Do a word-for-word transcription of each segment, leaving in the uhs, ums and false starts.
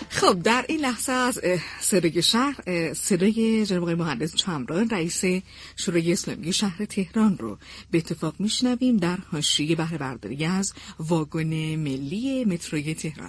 خب در این لحظه از صدای شهر صدای جناب آقای مهندس چمران رئیس شورای اسلامی شهر تهران رو به اتفاق میشنویم در حاشیه بهره برداری از واگن ملی متروی تهران.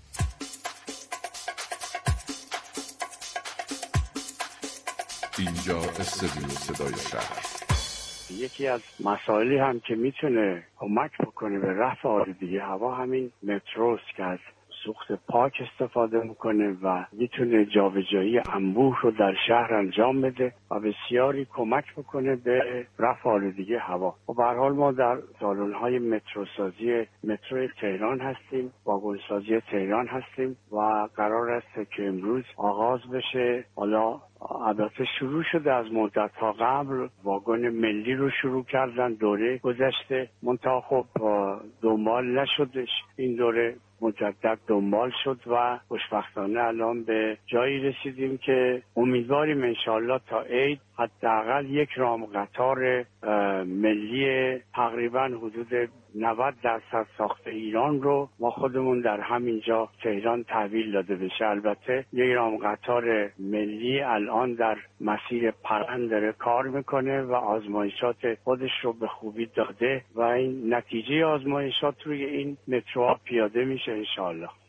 اینجا استودیو صدای شهر. یکی از مسائلی هم که میتونه کمک بکنه به رفع آلودگی هوا همین متروست که از سوخت پاک استفاده میکنه و میتونه جابجایی انبوه رو در شهر انجام بده و بسیاری کمک بکنه به رفع آلودگی هوا. و به هر حال ما در سالن‌های متروسازی مترو تهران هستیم، واگن‌سازی تهران هستیم و قرار است که امروز آغاز بشه. حالا البته شروع شده از مدت‌ها قبل، واگن ملی رو شروع کردن دوره گذشته، منتها خب دنبال نشدش. این دوره مجدد دنبال شد و خوشبختانه الان به جایی رسیدیم که امیدواریم انشالله تا عید حداقل یک رام قطار ملی تقریبا حدود نود درصد ساخت ایران رو ما خودمون در همینجا تهران تحویل داده بشه. البته یک رام قطار ملی الان در مسیر پرند داره کار میکنه و آزمایشات خودش رو به خوبی داده و این نتیجه آزمایشات روی این متروها پیاده میشه انشالله.